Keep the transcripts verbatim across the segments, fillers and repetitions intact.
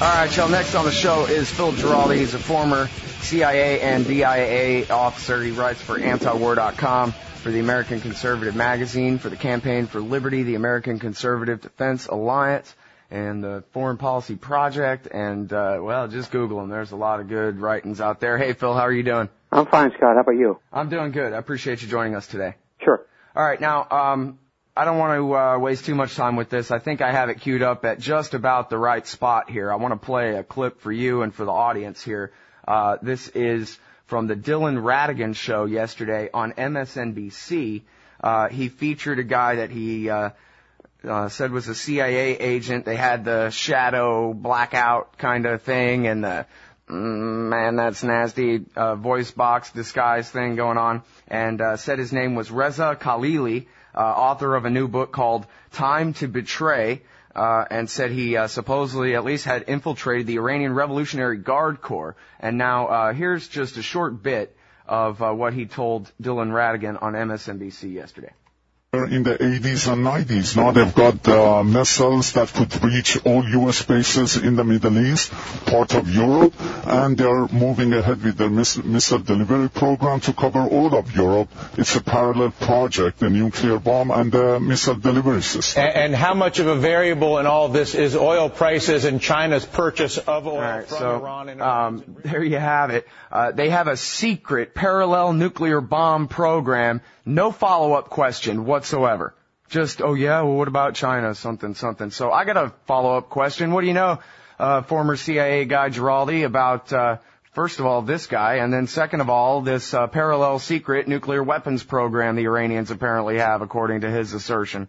All right, y'all. Next on the show is Phil Giraldi. He's a former C I A and D I A officer. He writes for anti-war dot com, for the American Conservative Magazine, for the Campaign for Liberty, the American Conservative Defense Alliance, and the Foreign Policy Project. And, uh, well, just Google him. There's a lot of good writings out there. Hey, Phil, how are you doing? I'm fine, Scott. How about you? I'm doing good. I appreciate you joining us today. Sure. All right, now, um, I don't want to uh, waste too much time with this. I think I have it queued up at just about the right spot here. I want to play a clip for you and for the audience here. Uh, this is from the Dylan Ratigan show yesterday on M S N B C. Uh, he featured a guy that he uh, uh, said was a C I A agent. They had the shadow blackout kind of thing and the mm, man, that's nasty uh, voice box disguise thing going on, and uh, said his name was Reza Khalili, uh, author of a new book called Time to Betray, uh, and said he uh, supposedly at least had infiltrated the Iranian Revolutionary Guard Corps. And now uh, here's just a short bit of uh, what he told Dylan Ratigan on M S N B C yesterday. In the eighties and nineties. Now they've got uh, missiles that could reach all U S bases in the Middle East, part of Europe, and they're moving ahead with their miss- missile delivery program to cover all of Europe. It's a parallel project, the nuclear bomb and the missile delivery system. And, and how much of a variable in all of this is oil prices and China's purchase of oil right, from so, Iran? And um, there you have it. Uh, they have a secret parallel nuclear bomb program. No follow-up question whatsoever. Just, oh yeah, well what about China, something, something. So I got a follow-up question. What do you know, uh, former C I A guy Giraldi, about, uh, first of all, this guy, and then second of all, this uh, parallel secret nuclear weapons program the Iranians apparently have, according to his assertion?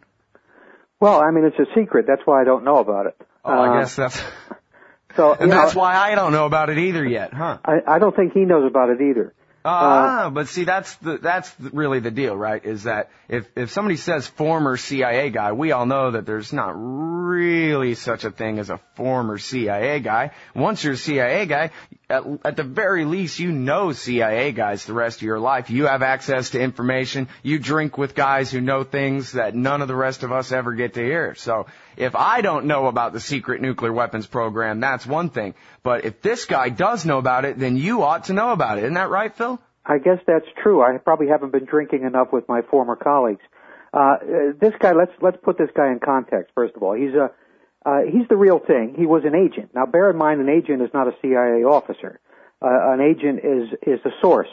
Well, I mean, it's a secret. That's why I don't know about it. Oh, uh, I guess that's... So, and that's know, why I don't know about it either yet, huh? I, I don't think he knows about it either. Ah, uh, but see, that's the, that's really the deal, right? Is that if, if somebody says former C I A guy, we all know that there's not really such a thing as a former C I A guy. Once you're a C I A guy, at, at the very least, you know C I A guys the rest of your life. You have access to information. You drink with guys who know things that none of the rest of us ever get to hear. So if I don't know about the secret nuclear weapons program, that's one thing. But if this guy does know about it, then you ought to know about it. Isn't that right, Phil? I guess that's true. I probably haven't been drinking enough with my former colleagues. Uh, this guy, let's let's put this guy in context. First of all, he's a uh, he's the real thing. He was an agent. Now, bear in mind, an agent is not a C I A officer. Uh, an agent is is a source.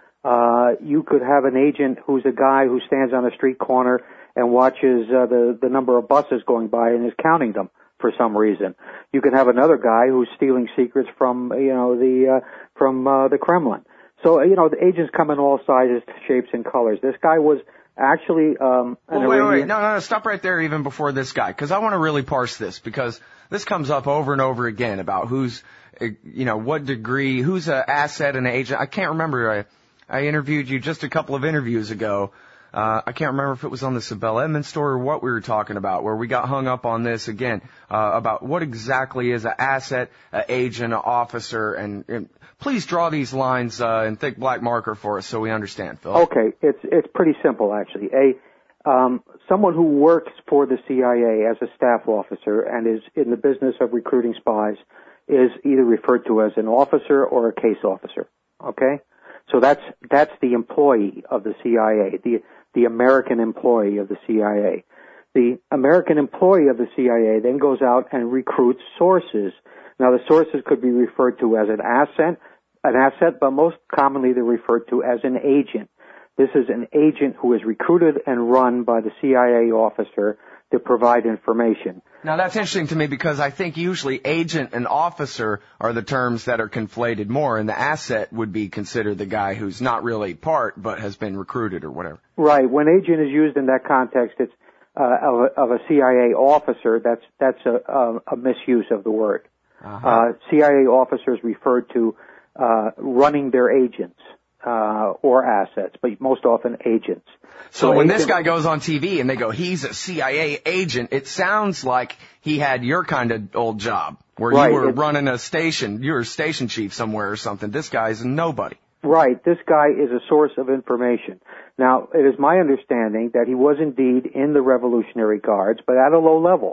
Uh, you could have an agent who's a guy who stands on a street corner and watches uh, the the number of buses going by and is counting them for some reason. You can have another guy who's stealing secrets from you know the uh, from uh, the Kremlin. So, you know, the agents come in all sizes, shapes, and colors. This guy was actually um, an well, wait, Iranian... wait, no, no, no, stop right there even before this guy, because I want to really parse this, because this comes up over and over again about who's, you know, what degree, who's an asset and an agent. I can't remember. I, I interviewed you just a couple of interviews ago. Uh, I can't remember if it was on the Sibel Edmonds story or what we were talking about, where we got hung up on this again, uh, about what exactly is an asset, an agent, an officer, and, and please draw these lines uh, in thick black marker for us so we understand, Phil. Okay, it's it's pretty simple, actually. A um, someone who works for the C I A as a staff officer and is in the business of recruiting spies is either referred to as an officer or a case officer. Okay, so that's that's the employee of the C I A, the the American employee of the C I A. The American employee of the C I A then goes out and recruits sources. Now, the sources could be referred to as an asset, an asset, but most commonly they're referred to as an agent. This is an agent who is recruited and run by the C I A officer to provide information. Now, that's interesting to me because I think usually agent and officer are the terms that are conflated more, and the asset would be considered the guy who's not really part but has been recruited or whatever. Right. When agent is used in that context, it's uh, of, a, of a C I A officer. That's that's a, a, a misuse of the word. Uh-huh. Uh, C I A officers referred to uh, running their agents uh, or assets, but most often agents. So, so when agent, this guy goes on T V and they go, he's a C I A agent, it sounds like he had your kind of old job where right, you were it, running a station, you were a station chief somewhere or something. This guy's a nobody. Right. This guy is a source of information. Now, it is my understanding that he was indeed in the Revolutionary Guards, but at a low level.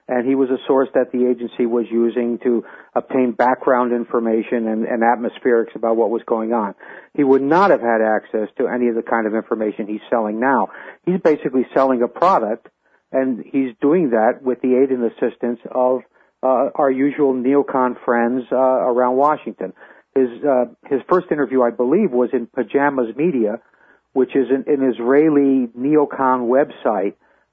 and he was a source that the agency was using to obtain background information and, and atmospherics about what was going on. He would not have had access to any of the kind of information he's selling now. He's basically selling a product, and he's doing that with the aid and assistance of uh, our usual neocon friends uh, around Washington. His uh, his first interview, I believe, was in Pajamas Media, which is an, an Israeli neocon website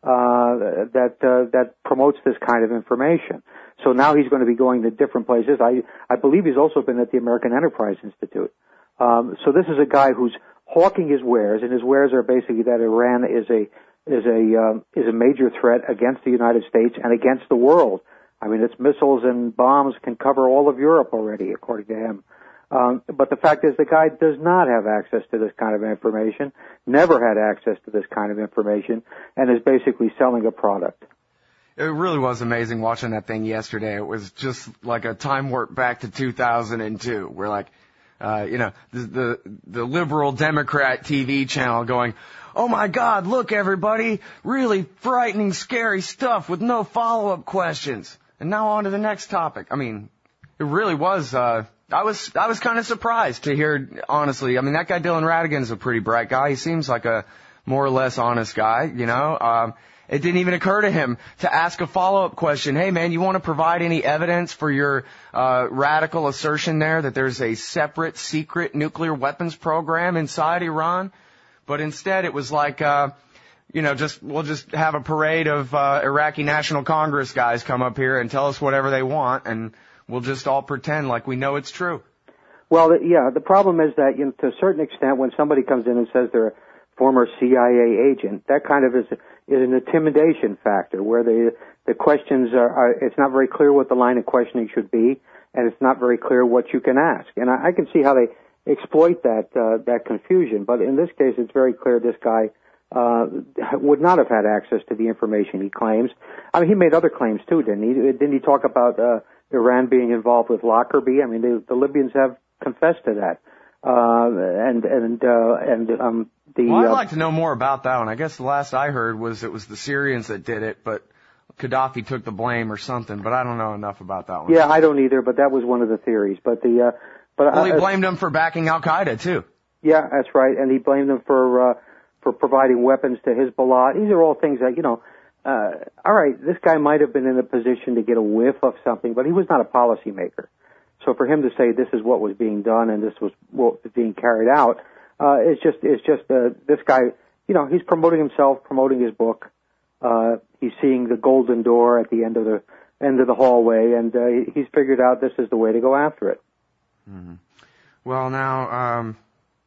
uh, that uh, that promotes this kind of information. So now he's going to be going to different places. I I believe he's also been at the American Enterprise Institute. Um, so this is a guy who's hawking his wares, and his wares are basically that Iran is a is a um, is a major threat against the United States and against the world. I mean, its missiles and bombs can cover all of Europe already, according to him. Um, but the fact is, the guy does not have access to this kind of information, never had access to this kind of information, and is basically selling a product. It really was amazing watching that thing yesterday. It was just like a time warp back to two thousand two. We're like, uh, you know, the, the, the liberal Democrat T V channel going, oh my God, look everybody, really frightening, scary stuff with no follow-up questions. And now on to the next topic. I mean, it really was, uh, I was, I was kind of surprised to hear, honestly. I mean, that guy Dylan Ratigan's a pretty bright guy. He seems like a more or less honest guy, you know. Um, it didn't even occur to him to ask a follow-up question. Hey man, you want to provide any evidence for your, uh, radical assertion there that there's a separate secret nuclear weapons program inside Iran? But instead it was like, uh, you know, just, we'll just have a parade of, uh, Iraqi National Congress guys come up here and tell us whatever they want, and we'll just all pretend like we know it's true. Well, yeah, the problem is that, you know, to a certain extent, when somebody comes in and says they're a former C I A agent, that kind of is, is an intimidation factor, where the, the questions are, are, it's not very clear what the line of questioning should be, and it's not very clear what you can ask. And I, I can see how they exploit that, uh, that confusion, but in this case, it's very clear this guy, uh, would not have had access to the information he claims. I mean, he made other claims too, didn't he? Didn't he talk about, uh, Iran being involved with Lockerbie? I mean, the, the Libyans have confessed to that. Uh, and, and, uh, and, um, the, well, I'd uh, like to know more about that one. I guess the last I heard was it was the Syrians that did it, but Gaddafi took the blame or something, but I don't know enough about that one. Yeah, I don't either, but that was one of the theories. But the, uh, but, well, he uh, blamed them for backing Al-Qaeda too. Yeah, that's right. And he blamed them for, uh, for providing weapons to Hezbollah. These are all things that, you know, uh, all right, this guy might have been in a position to get a whiff of something, but he was not a policymaker. So for him to say this is what was being done and this was what was being carried out, uh, it's just, it's just, uh, this guy, you know, he's promoting himself, promoting his book. Uh, he's seeing the golden door at the end of the, end of the hallway, and, uh, he's figured out this is the way to go after it. Mm-hmm. Well, now, um,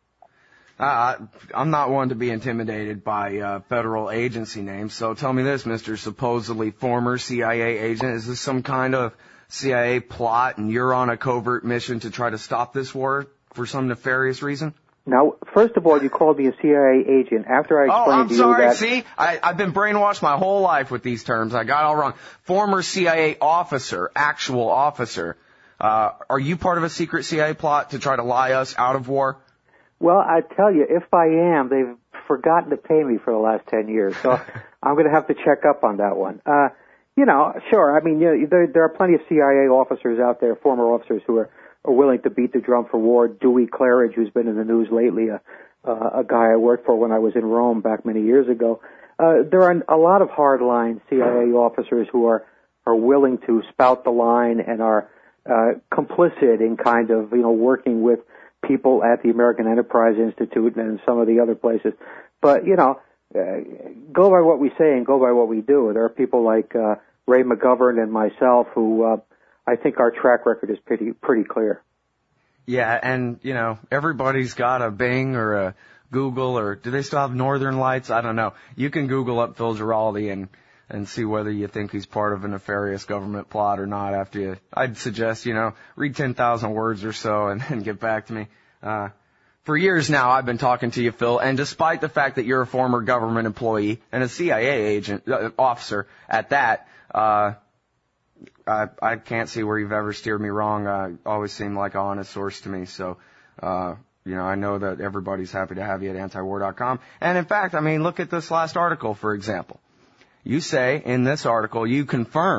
Uh, I'm not one to be intimidated by uh, federal agency names, so tell me this, Mister supposedly former C I A agent. Is this some kind of C I A plot and you're on a covert mission to try to stop this war for some nefarious reason? Now, first of all, you called me a C I A agent after I explained oh, I'm to you sorry. that... See, I, I've been brainwashed my whole life with these terms. I got it all wrong. Former C I A officer, actual officer. Uh, are you part of a secret C I A plot to try to lie us out of war? Well, I tell you, if I am, they've forgotten to pay me for the last ten years, so I'm going to have to check up on that one. Uh, you know, sure, I mean, you know, there, there are plenty of C I A officers out there, former officers, who are, are willing to beat the drum for war. Dewey Claridge, who's been in the news lately, a, uh, a guy I worked for when I was in Rome back many years ago. Uh, there are a lot of hardline C I A officers who are, are willing to spout the line and are uh, complicit in kind of, you know, working with people at the American Enterprise Institute and some of the other places. But, you know, uh, go by what we say and go by what we do. There are people like uh, Ray McGovern and myself who uh, I think our track record is pretty pretty clear. Yeah, and, you know, everybody's got a Bing or a Google, or do they still have Northern Lights? I don't know. You can Google up Phil Giraldi and and see whether you think he's part of a nefarious government plot or not after you. I'd suggest, you know, read ten thousand words or so and then get back to me. Uh, for years now, I've been talking to you, Phil, and despite the fact that you're a former government employee and a C I A agent, uh, officer at that, uh, I, I can't see where you've ever steered me wrong. Uh, always seemed like an honest source to me. So, uh, you know, I know that everybody's happy to have you at antiwar dot com. And in fact, I mean, look at this last article, for example. You say in this article, you confirm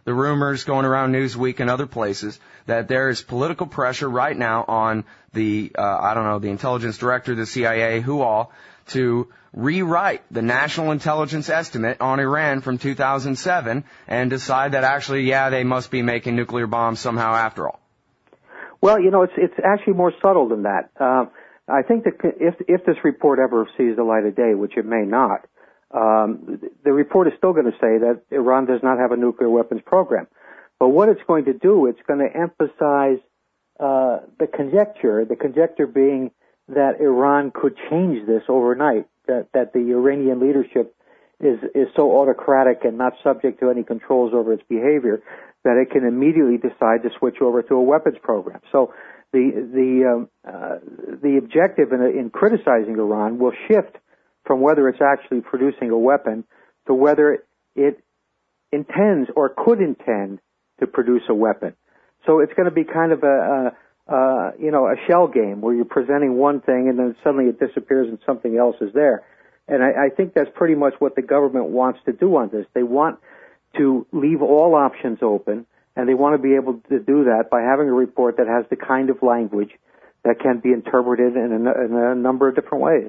the rumors going around Newsweek and other places that there is political pressure right now on the, uh, I don't know, the intelligence director of the C I A, who all, to rewrite the national intelligence estimate on Iran from two thousand seven and decide that actually, yeah, they must be making nuclear bombs somehow after all. Well, you know, it's it's actually more subtle than that. Uh, I think that if if this report ever sees the light of day, which it may not, um, the report is still going to say that Iran does not have a nuclear weapons program. But what it's going to do, it's going to emphasize uh, the conjecture, the conjecture being that Iran could change this overnight, that, that the Iranian leadership is, is so autocratic and not subject to any controls over its behavior that it can immediately decide to switch over to a weapons program. So the, the, um, uh, the objective in, in criticizing Iran will shift from whether it's actually producing a weapon to whether it intends or could intend to produce a weapon. So it's going to be kind of a, a Uh, you know, a shell game where you're presenting one thing and then suddenly it disappears and something else is there. And I, I think that's pretty much what the government wants to do on this. They want to leave all options open, and they want to be able to do that by having a report that has the kind of language that can be interpreted in a, in a number of different ways.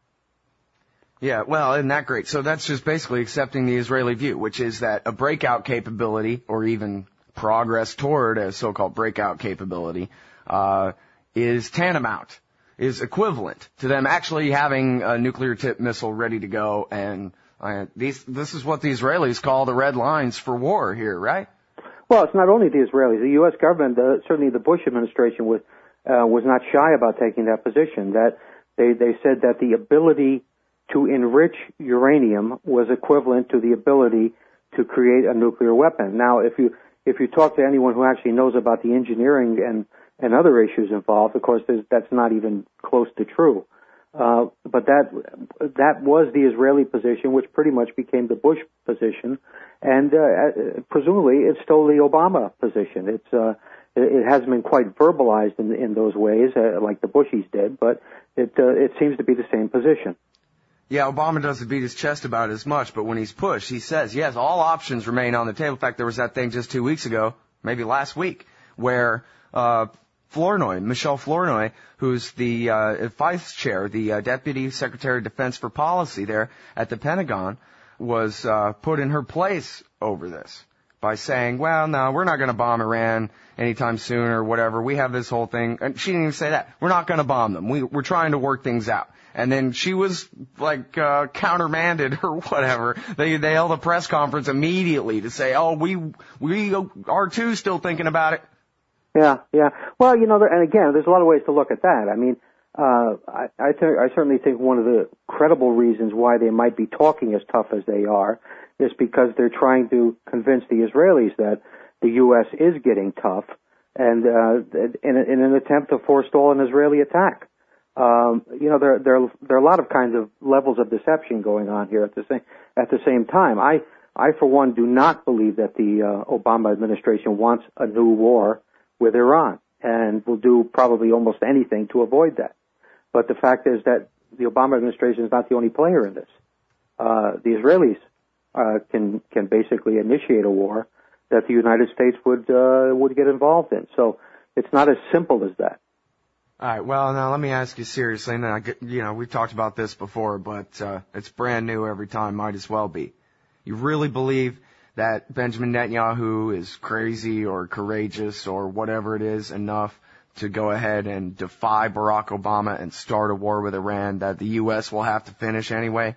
Yeah, well, isn't that great? So that's just basically accepting the Israeli view, which is that a breakout capability, or even progress toward a so-called breakout capability, Uh, is tantamount, is equivalent to them actually having a nuclear tipped missile ready to go. And uh, these, this is what the Israelis call the red lines for war here, right? Well, it's not only the Israelis. The U S government, uh, certainly the Bush administration, was uh, was not shy about taking that position. That they they said that the ability to enrich uranium was equivalent to the ability to create a nuclear weapon. Now, if you if you talk to anyone who actually knows about the engineering and and other issues involved, of course, that's not even close to true. Uh, but that that was the Israeli position, which pretty much became the Bush position, and uh, presumably it's still the Obama position. It's uh, it hasn't been quite verbalized in, in those ways, uh, like the Bushies did, but it uh, it seems to be the same position. Yeah, Obama doesn't beat his chest about it as much, but when he's pushed, he says, yes, all options remain on the table. In fact, there was that thing just two weeks ago, maybe last week, where uh Flournoy, Michelle Flournoy, who's the uh, vice chair, the uh, deputy secretary of defense for policy there at the Pentagon, was uh, put in her place over this by saying, well, no, we're not going to bomb Iran anytime soon or whatever. We have this whole thing. And she didn't even say that. We're not going to bomb them. We, we're trying to work things out. And then she was like uh, countermanded or whatever. They they held a press conference immediately to say, oh, we we are too still thinking about it. Yeah, yeah. Well, you know, and again, there's a lot of ways to look at that. I mean, uh, I, I, th- I certainly think one of the credible reasons why they might be talking as tough as they are is because they're trying to convince the Israelis that the U S is getting tough, and uh, in, in an attempt to forestall an Israeli attack. Um, you know, there, there, there are a lot of kinds of levels of deception going on here at the same at the same time. I, I for one, do not believe that the uh, Obama administration wants a new war with Iran, and will do probably almost anything to avoid that. But the fact is that the Obama administration is not the only player in this. Uh, the Israelis uh, can can basically initiate a war that the United States would uh, would get involved in. So it's not as simple as that. All right. Well, now let me ask you seriously. And I get, you know, we've talked about this before, but uh, it's brand new every time. Might as well be. You really believe that Benjamin Netanyahu is crazy or courageous or whatever it is enough to go ahead and defy Barack Obama and start a war with Iran that the U S will have to finish anyway?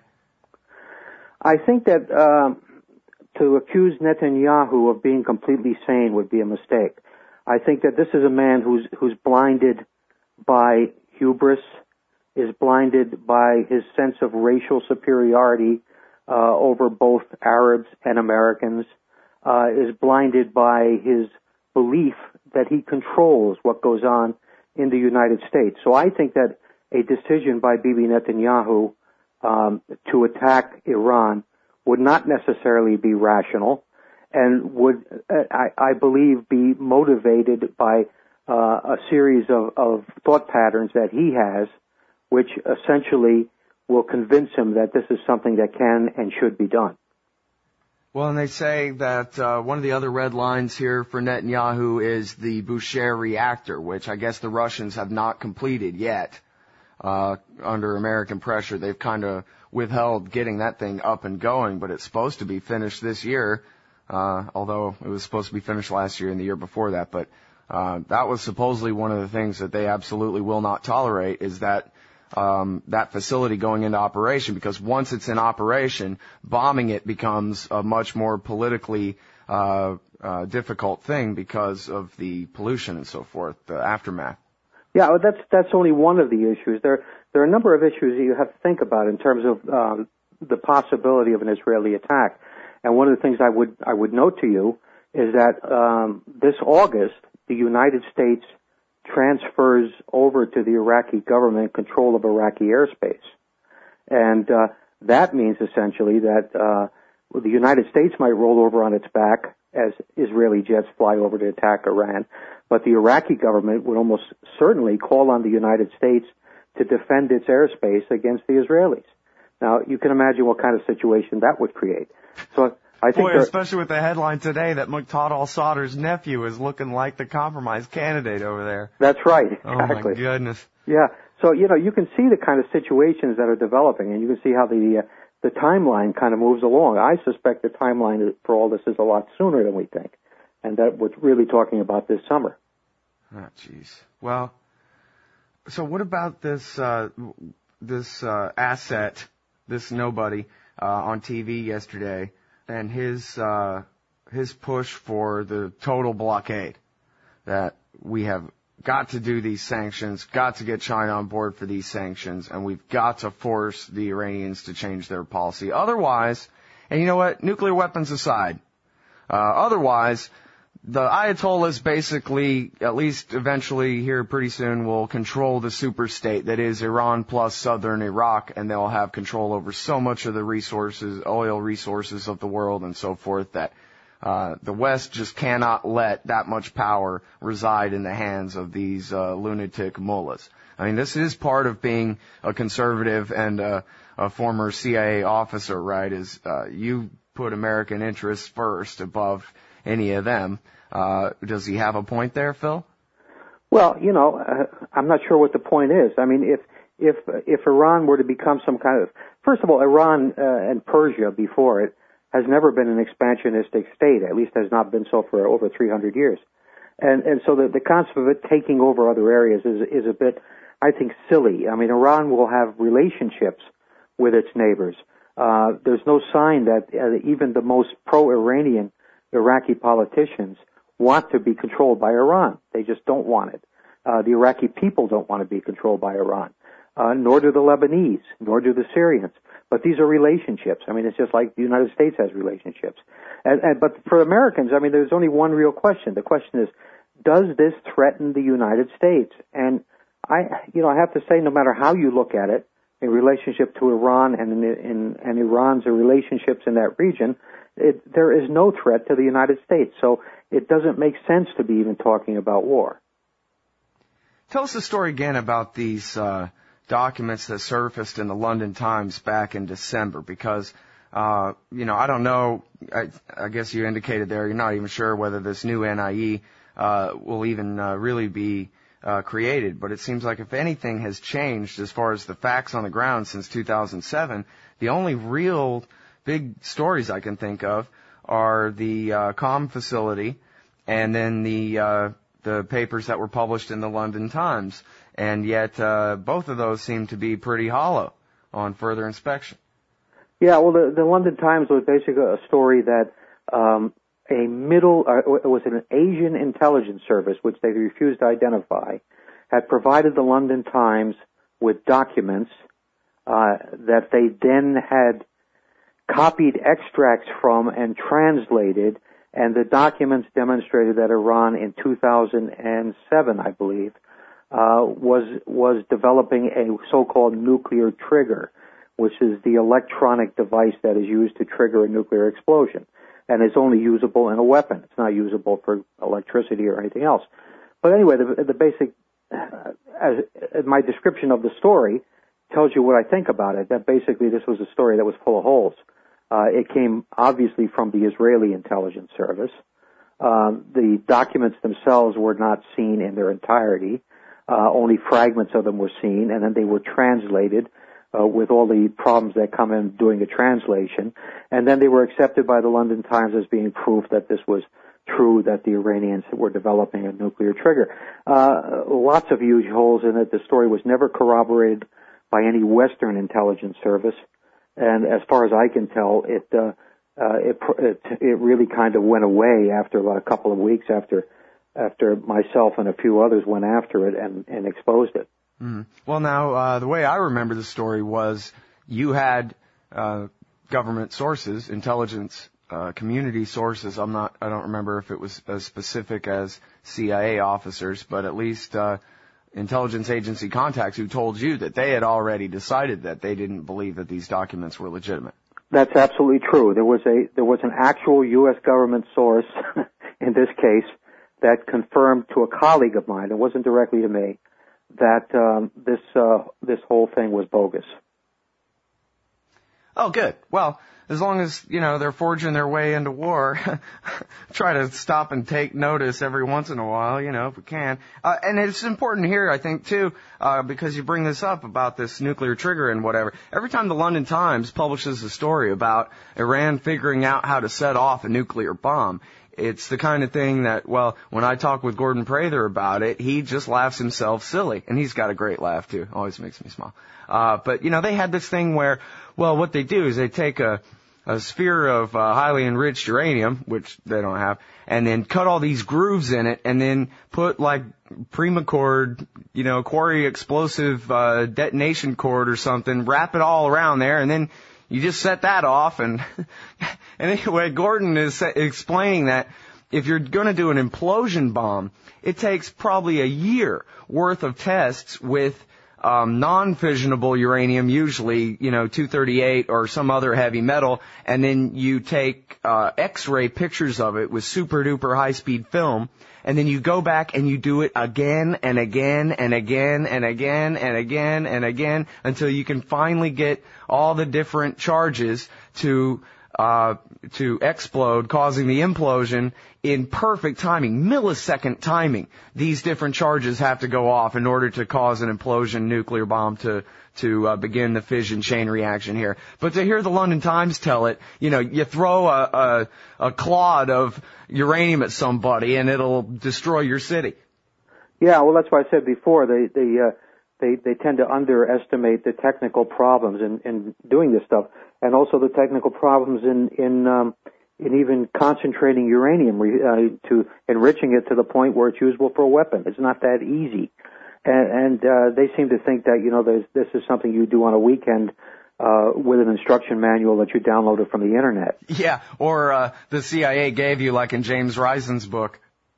I think that um, to accuse Netanyahu of being completely sane would be a mistake. I think that this is a man who's who's blinded by hubris, is blinded by his sense of racial superiority Uh, over both Arabs and Americans, uh, is blinded by his belief that he controls what goes on in the United States. So I think that a decision by Bibi Netanyahu um, to attack Iran would not necessarily be rational and would, uh, I, I believe, be motivated by uh, a series of, of thought patterns that he has, which essentially will convince him that this is something that can and should be done. Well, and they say that uh, one of the other red lines here for Netanyahu is the Bushehr reactor, which I guess the Russians have not completed yet. Uh, under American pressure, they've kind of withheld getting that thing up and going, but it's supposed to be finished this year, uh, although it was supposed to be finished last year and the year before that. But uh, that was supposedly one of the things that they absolutely will not tolerate, is that Um, that facility going into operation, because once it's in operation, bombing it becomes a much more politically uh, uh, difficult thing because of the pollution and so forth, the aftermath. Yeah, well, that's that's only one of the issues. There there are a number of issues that you have to think about in terms of um, the possibility of an Israeli attack. And one of the things I would I would note to you is that um, this August, the United States transfers over to the Iraqi government control of Iraqi airspace. And uh, that means essentially that uh, the United States might roll over on its back as Israeli jets fly over to attack Iran, but the Iraqi government would almost certainly call on the United States to defend its airspace against the Israelis. Now, you can imagine what kind of situation that would create. So I think Boy, especially with the headline today that Muqtada al-Sadr's nephew is looking like the compromise candidate over there. That's right, exactly. Oh, my goodness. Yeah, so, you know, you can see the kind of situations that are developing, and you can see how the uh, the timeline kind of moves along. I suspect the timeline for all this is a lot sooner than we think, and that we're really talking about this summer. Oh, jeez. Well, so what about this uh, this uh, asset, this nobody, uh, on T V yesterday, and his uh, his push for the total blockade, that we have got to do these sanctions, got to get China on board for these sanctions, and we've got to force the Iranians to change their policy. Otherwise, and you know what, nuclear weapons aside, uh, otherwise, the Ayatollahs basically, at least eventually here pretty soon, will control the superstate that is Iran plus southern Iraq, and they'll have control over so much of the resources, oil resources of the world and so forth, that uh, the West just cannot let that much power reside in the hands of these uh, lunatic mullahs. I mean, this is part of being a conservative and a, a former C I A officer, right, is uh, you put American interests first above any of them. Uh, does he have a point there, Phil? Well, you know, uh, I'm not sure what the point is. I mean, if if if Iran were to become some kind of, first of all, Iran uh, and Persia before it has never been an expansionistic state. At least has not been so for over three hundred years, and and so the, the concept of it taking over other areas is is a bit, I think, silly. I mean, Iran will have relationships with its neighbors. Uh, there's no sign that uh, even the most pro-Iranian Iraqi politicians want to be controlled by Iran. They just don't want it. Uh, the Iraqi people don't want to be controlled by Iran, uh, nor do the Lebanese, nor do the Syrians. But these are relationships. I mean, it's just like the United States has relationships. And, and, but for Americans, I mean, there's only one real question. The question is, does this threaten the United States? And I, you know, I have to say, no matter how you look at it, in relationship to Iran and in, in and Iran's relationships in that region, it, there is no threat to the United States. So it doesn't make sense to be even talking about war. Tell us the story again about these uh, documents that surfaced in the London Times back in December, because, uh, you know, I don't know, I, I guess you indicated there you're not even sure whether this new N I E uh, will even uh, really be Uh, created, but it seems like if anything has changed as far as the facts on the ground since two thousand seven, the only real big stories I can think of are the uh, comm facility and then the uh, the papers that were published in the London Times, and yet uh, both of those seem to be pretty hollow on further inspection. Yeah, well, the, the London Times was basically a story that um, a middle, uh, it was an Asian intelligence service, which they refused to identify, had provided the London Times with documents uh, that they then had copied extracts from and translated, and the documents demonstrated that Iran in two thousand seven, I believe, uh, was was developing a so-called nuclear trigger, which is the electronic device that is used to trigger a nuclear explosion, and is only usable in a weapon. It's not usable for electricity or anything else. But anyway, the, the basic, uh, as, as my description of the story tells you what I think about it, that basically this was a story that was full of holes. Uh, it came obviously from the Israeli intelligence service. Um, the documents themselves were not seen in their entirety. Uh, only fragments of them were seen, and then they were translated uh, with all the problems that come in doing the translation. And then they were accepted by the London Times as being proof that this was true, that the Iranians were developing a nuclear trigger. Uh, lots of huge holes in it. The story was never corroborated by any Western intelligence service. And as far as I can tell, it uh, uh, it, it it really kind of went away after about a couple of weeks after after myself and a few others went after it and, and exposed it. Mm. Well, now uh, the way I remember the story was you had uh, government sources, intelligence uh, community sources. I'm not. I don't remember if it was as specific as C I A officers, but at least uh, intelligence agency contacts who told you that they had already decided that they didn't believe that these documents were legitimate. That's absolutely true. There was a there was an actual U S government source in this case that confirmed to a colleague of mine, it wasn't directly to me, that um, this uh, this whole thing was bogus. Oh, good. Well, as long as, you know, they're forging their way into war, try to stop and take notice every once in a while, you know, if we can. Uh, and it's important here, I think, too, uh, because you bring this up about this nuclear trigger and whatever. Every time the London Times publishes a story about Iran figuring out how to set off a nuclear bomb, it's the kind of thing that, well, when I talk with Gordon Prather about it, he just laughs himself silly. And he's got a great laugh, too. Always makes me smile. Uh, but, you know, they had this thing where, well, what they do is they take a, a sphere of uh, highly enriched uranium, which they don't have, and then cut all these grooves in it and then put, like, Primacord, you know, quarry explosive uh, detonation cord or something, wrap it all around there, and then you just set that off. And, and anyway, Gordon is explaining that if you're going to do an implosion bomb, it takes probably a year worth of tests with um, non-fissionable uranium, usually, you know, two thirty-eight or some other heavy metal, and then you take uh, X-ray pictures of it with super-duper high-speed film, and then you go back and you do it again and again and again and again and again and again until you can finally get all the different charges to uh to explode, causing the implosion in perfect timing, millisecond timing. These different charges have to go off in order to cause an implosion nuclear bomb to to uh, begin the fission chain reaction here. But to hear the London Times tell it, you know, you throw a a, a clod of uranium at somebody and it'll destroy your city. Yeah, well, that's why I said before they they uh, they they tend to underestimate the technical problems in in doing this stuff, and also the technical problems in in um, in even concentrating uranium uh, to enriching it to the point where it's usable for a weapon. It's not that easy, and, and uh, they seem to think that you know this is something you do on a weekend uh, with an instruction manual that you downloaded from the internet. Yeah, or uh, the C I A gave you, like in James Risen's book.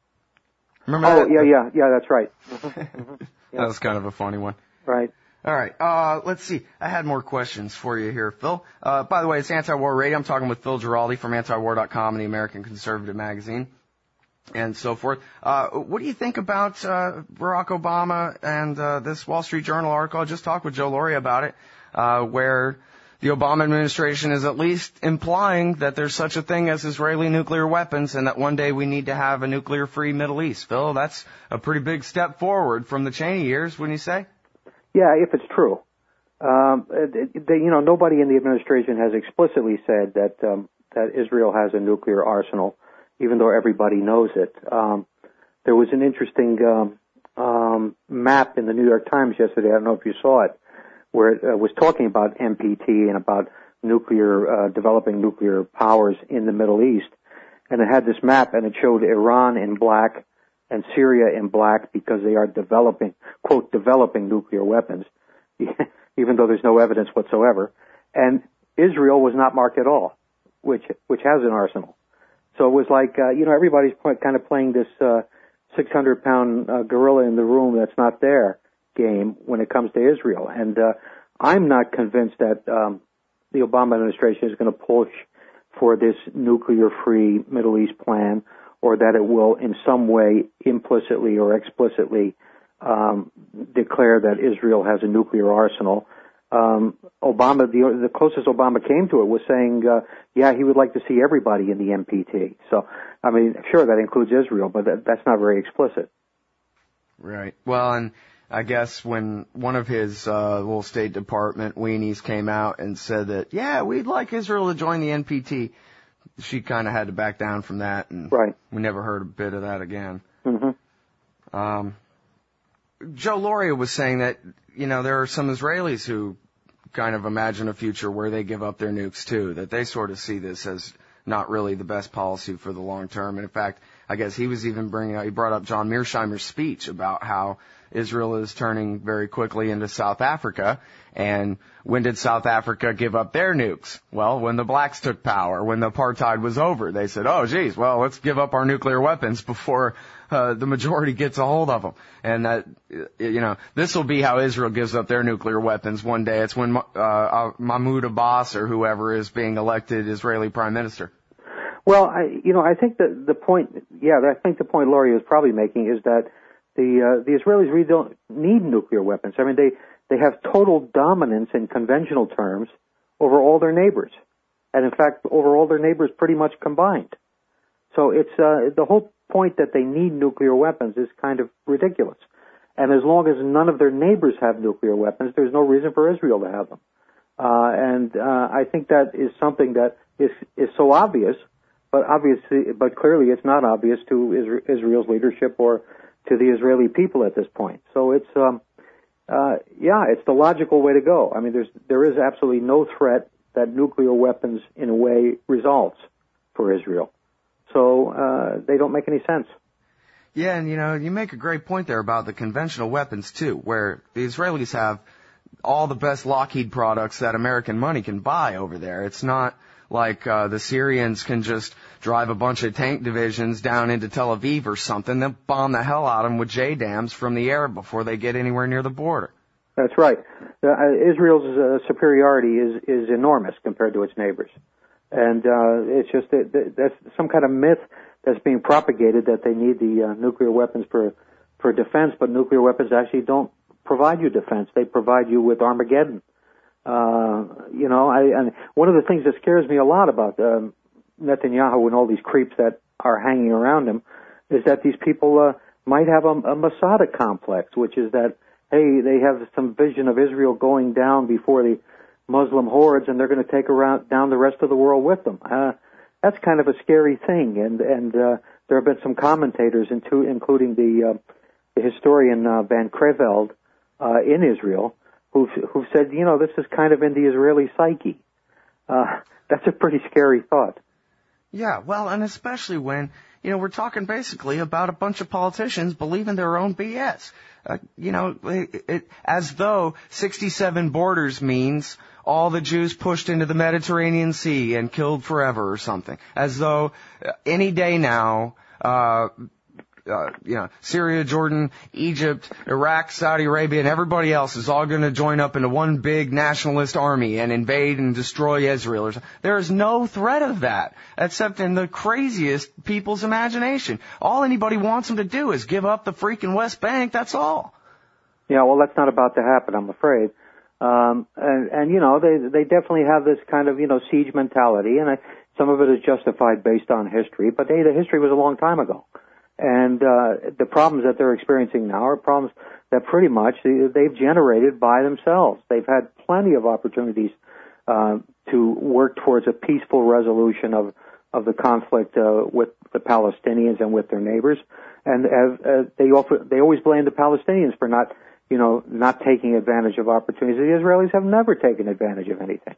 Remember oh, that? yeah, yeah, yeah, that's right. Mm-hmm. Yeah. That was kind of a funny one. Right. All right. Uh, let's see. I had more questions for you here, Phil. Uh, by the way, it's Anti-War Radio. I'm talking with Phil Giraldi from anti war dot com and the American Conservative Magazine and so forth. Uh, what do you think about uh, Barack Obama and uh, this Wall Street Journal article? I just talked with Joe Lauria about it, uh, where the Obama administration is at least implying that there's such a thing as Israeli nuclear weapons and that one day we need to have a nuclear-free Middle East. Phil, that's a pretty big step forward from the Cheney years, wouldn't you say? Yeah, if it's true. Um, they, you know, nobody in the administration has explicitly said that um, that Israel has a nuclear arsenal, even though everybody knows it. Um, there was an interesting um, um, map in the New York Times yesterday. I don't know if you saw it, where it uh, was talking about N P T and about nuclear, uh, developing nuclear powers in the Middle East. And it had this map, and it showed Iran in black and Syria in black because they are developing, quote, developing nuclear weapons, even though there's no evidence whatsoever. And Israel was not marked at all, which which has an arsenal. So it was like, uh, you know, everybody's kind of playing this uh, six hundred pound uh, gorilla in the room that's not there game when it comes to Israel. And uh, I'm not convinced that um, the Obama administration is going to push for this nuclear-free Middle East plan, or that it will in some way implicitly or explicitly um, declare that Israel has a nuclear arsenal. Um, Obama, the, the closest Obama came to it was saying, uh, yeah, he would like to see everybody in the N P T. So, I mean, sure, that includes Israel, but that, that's not very explicit. Right. Well, and I guess when one of his uh, little State Department weenies came out and said that, yeah, we'd like Israel to join the N P T, she kind of had to back down from that, and right. we never heard a bit of that again. Mm-hmm. Um, Joe Lauria was saying that, you know, there are some Israelis who kind of imagine a future where they give up their nukes too, that they sort of see this as not really the best policy for the long term. And in fact, I guess he was even bringing up, he brought up John Mearsheimer's speech about how Israel is turning very quickly into South Africa. And when did South Africa give up their nukes? Well, when the blacks took power, when the apartheid was over, they said, oh, geez, well, let's give up our nuclear weapons before uh, the majority gets a hold of them. And that, you know, this will be how Israel gives up their nuclear weapons one day. It's when uh, Mahmoud Abbas or whoever is being elected Israeli prime minister. Well, I, you know, I think that the point, yeah, I think the point Lauria is probably making is that the uh, the Israelis really don't need nuclear weapons. I mean, they they have total dominance in conventional terms over all their neighbors, and in fact, over all their neighbors pretty much combined. So it's uh, the whole point that they need nuclear weapons is kind of ridiculous. And as long as none of their neighbors have nuclear weapons, there's no reason for Israel to have them. Uh, and uh, I think that is something that is is so obvious, but obviously, but clearly, it's not obvious to Israel's leadership or to the Israeli people at this point. So it's, um, uh, yeah, it's the logical way to go. I mean, there's, there is absolutely no threat that nuclear weapons, in a way, results for Israel. So, uh, they don't make any sense. Yeah, and you know, you make a great point there about the conventional weapons too, where the Israelis have all the best Lockheed products that American money can buy over there. It's not like uh, the Syrians can just drive a bunch of tank divisions down into Tel Aviv or something. They'll bomb the hell out of them with J DAMs from the air before they get anywhere near the border. That's right. Uh, Israel's uh, superiority is, is enormous compared to its neighbors. And uh, it's just that, that's some kind of myth that's being propagated that they need the uh, nuclear weapons for, for defense, but nuclear weapons actually don't provide you defense. They provide you with Armageddon. Uh, you know, I, and one of the things that scares me a lot about um, Netanyahu and all these creeps that are hanging around him is that these people uh, might have a, a Masada complex, which is that, hey, they have some vision of Israel going down before the Muslim hordes, and they're going to take around down the rest of the world with them. Uh, that's kind of a scary thing, and and uh, there have been some commentators, into, including the uh, the historian uh, Van Creveld uh, in Israel, who've, who've said, you know, this is kind of in the Israeli psyche. Uh, that's a pretty scary thought. Yeah, well, and especially when, you know, we're talking basically about a bunch of politicians believing their own B S. Uh, you know, it, it, as though sixty-seven borders means all the Jews pushed into the Mediterranean Sea and killed forever or something. As though uh, any day now, uh, Uh, you know, Syria, Jordan, Egypt, Iraq, Saudi Arabia, and everybody else is all going to join up into one big nationalist army and invade and destroy Israel. Or there is no threat of that, except in the craziest people's imagination. All anybody wants them to do is give up the freaking West Bank. That's all. Yeah, well, that's not about to happen, I'm afraid. Um, and, and you know, they they definitely have this kind of, you know, siege mentality, and I, some of it is justified based on history. But hey, the history was a long time ago. And uh, the problems that they're experiencing now are problems that pretty much they've generated by themselves. They've had plenty of opportunities uh, to work towards a peaceful resolution of of the conflict uh, with the Palestinians and with their neighbors. And uh, uh, they often, they always blame the Palestinians for not, you know, not taking advantage of opportunities. The Israelis have never taken advantage of anything.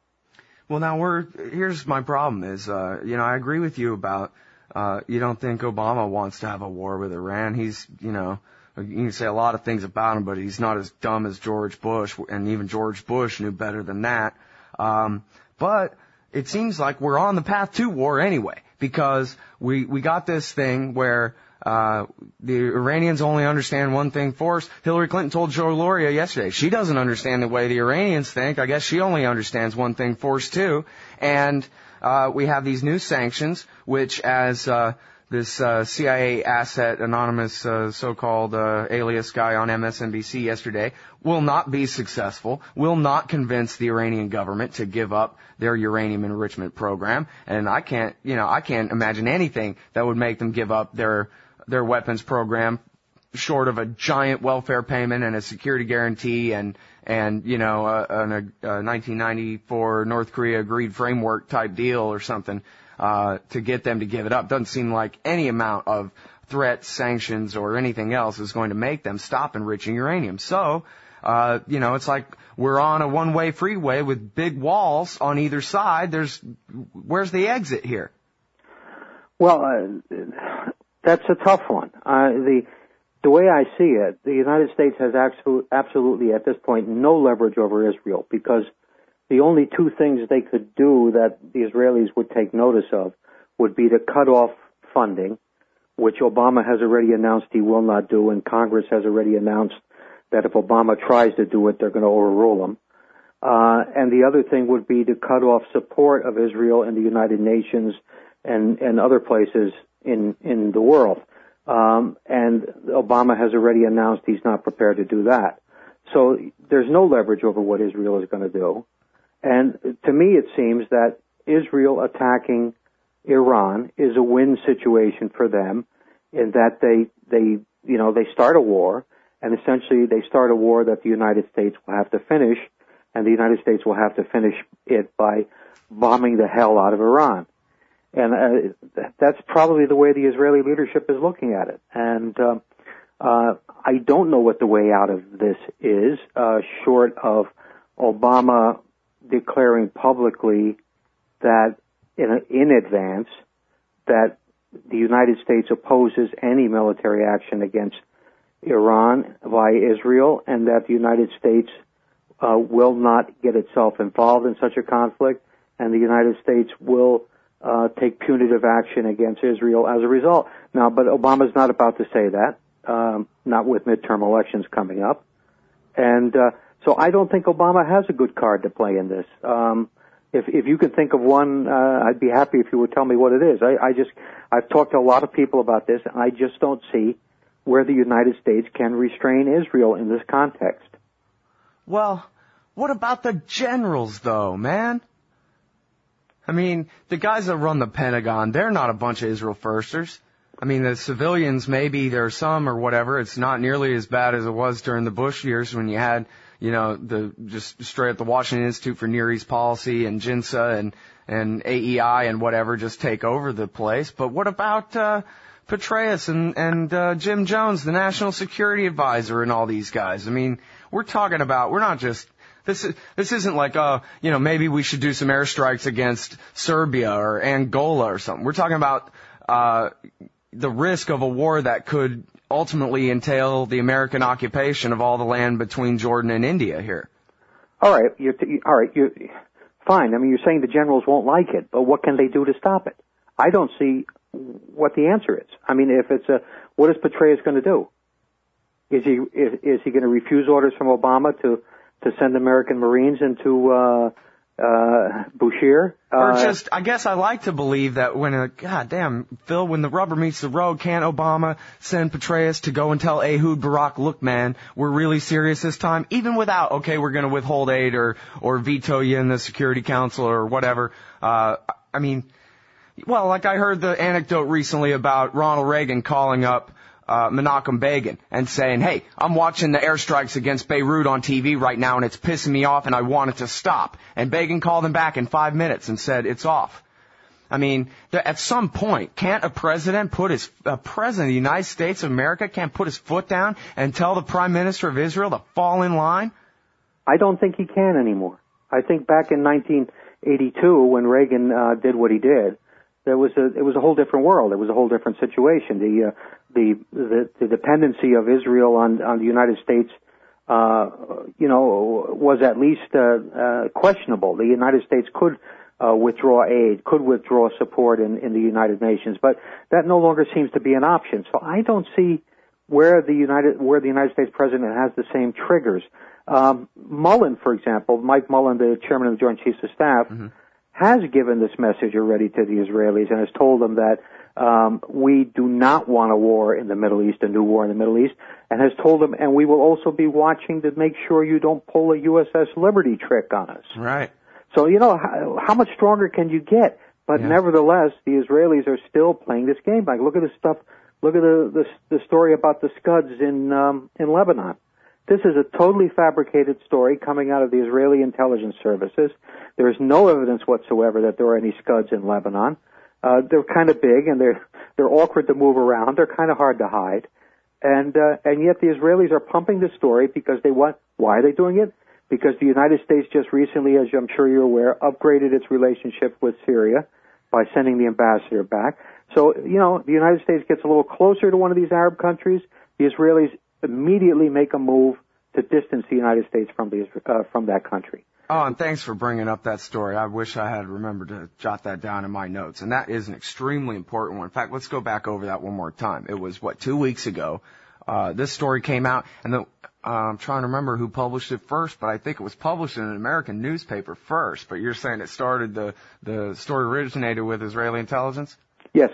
Well, now we're here's my problem is, uh, you know, I agree with you about. Uh, you don't think Obama wants to have a war with Iran. He's, you know, you can say a lot of things about him, but he's not as dumb as George Bush, and even George Bush knew better than that. Um, but it seems like we're on the path to war anyway, because we, we got this thing where, uh, the Iranians only understand one thing first. Hillary Clinton told Joe Lauria yesterday, she doesn't understand the way the Iranians think. I guess she only understands one thing first too. And, Uh, we have these new sanctions, which as, uh, this uh, C I A asset, anonymous uh, so-called uh, alias guy on M S N B C yesterday, will not be successful, will not convince the Iranian government to give up their uranium enrichment program. And I can't, you know, I can't imagine anything that would make them give up their their weapons program short of a giant welfare payment and a security guarantee and, and you know, a, a, a nineteen ninety-four North Korea agreed framework type deal or something. Uh, to get them to give it up. Doesn't seem like any amount of threats, sanctions, or anything else is going to make them stop enriching uranium. So, uh, you know, it's like we're on a one-way freeway with big walls on either side. There's, where's the exit here? Well, uh, that's a tough one. Uh, the, the way I see it, the United States has absolute, absolutely at this point no leverage over Israel because the only two things they could do that the Israelis would take notice of would be to cut off funding, which Obama has already announced he will not do, and Congress has already announced that if Obama tries to do it, they're going to overrule him. Uh, and the other thing would be to cut off support of Israel in the United Nations and, and other places in, in the world. Um, and Obama has already announced he's not prepared to do that. So there's no leverage over what Israel is going to do. And to me, it seems that Israel attacking Iran is a win situation for them in that they, they, you know, they start a war, and essentially they start a war that the United States will have to finish, and the United States will have to finish it by bombing the hell out of Iran. And uh, that's probably the way the Israeli leadership is looking at it. And uh, uh, I don't know what the way out of this is, uh, short of Obama declaring publicly that in, in advance that the United States opposes any military action against Iran via Israel, and that the United States uh, will not get itself involved in such a conflict, and the United States will uh, take punitive action against Israel as a result. Now, but Obama's not about to say that, um, not with midterm elections coming up, and uh, So I don't think Obama has a good card to play in this. Um, if, if you can think of one, uh, I'd be happy if you would tell me what it is. I, I just, I've talked to a lot of people about this, and I just don't see where the United States can restrain Israel in this context. Well, what about the generals, though, man? I mean, the guys that run the Pentagon, they're not a bunch of Israel firsters. I mean, the civilians, maybe there are some or whatever. It's not nearly as bad as it was during the Bush years when you had, you know, the just straight up the Washington Institute for Near East Policy and JINSA and, and A E I and whatever just take over the place. But what about uh, Petraeus and, and uh, Jim Jones, the National Security Advisor, and all these guys? I mean, we're talking about, we're not just, this is, this isn't like, uh, you know, maybe we should do some airstrikes against Serbia or Angola or something. We're talking about uh, the risk of a war that could ultimately entail the American occupation of all the land between Jordan and India here. All right, you're t- all right, you're fine. I mean, you're saying the generals won't like it, but what can they do to stop it? I don't see what the answer is. I mean, if it's a, what is Petraeus going to do? Is he is, is he going to refuse orders from Obama to to send American Marines into uh, uh, Bushehr? Uh, or just, I guess I like to believe that when a, God damn, Phil, when the rubber meets the road, can't Obama send Petraeus to go and tell Ehud Barak, look, man, we're really serious this time, even without, okay, we're going to withhold aid or, or veto you in the Security Council or whatever. Uh, I mean, well, like I heard the anecdote recently about Ronald Reagan calling up Uh, Menachem Begin and saying, hey, I'm watching the airstrikes against Beirut on T V right now and it's pissing me off and I want it to stop. And Begin called him back in five minutes and said, it's off. I mean, th- at some point, can't a president put his, a president of the United States of America can't put his foot down and tell the Prime Minister of Israel to fall in line? I don't think he can anymore. I think back in nineteen eighty-two when Reagan uh, did what he did, there was a, it was a whole different world. It was a whole different situation. The, uh, the, the, the dependency of Israel on, on the United States, uh, you know, was at least, uh, uh, questionable. The United States could, uh, withdraw aid, could withdraw support in, in the United Nations, but that no longer seems to be an option. So I don't see where the United, where the United States president has the same triggers. Um, Mullen, for example, Mike Mullen, the chairman of the Joint Chiefs of Staff, mm-hmm. has given this message already to the Israelis and has told them that um, we do not want a war in the Middle East, a new war in the Middle East, and has told them, and we will also be watching to make sure you don't pull a U S S Liberty trick on us. Right. So, you know, how, how much stronger can you get? But yeah. nevertheless, the Israelis are still playing this game. Like, look at the stuff, look at the, the, the story about the Scuds in, um, in Lebanon. This is a totally fabricated story coming out of the Israeli intelligence services. There is no evidence whatsoever that there are any Scuds in Lebanon. Uh, they're kind of big and they're, they're awkward to move around. They're kind of hard to hide. And, uh, and yet the Israelis are pumping this story because they want, why are they doing it? Because the United States just recently, as I'm sure you're aware, upgraded its relationship with Syria by sending the ambassador back. So, you know, the United States gets a little closer to one of these Arab countries. The Israelis immediately make a move to distance the United States from the uh, from that country. Oh, and thanks for bringing up that story. I wish I had remembered to jot that down in my notes. And that is an extremely important one. In fact, let's go back over that one more time. It was, what, two weeks ago. Uh, this story came out, and the, uh, I'm trying to remember who published it first, but I think it was published in an American newspaper first. But you're saying it started, the, the story originated with Israeli intelligence? Yes.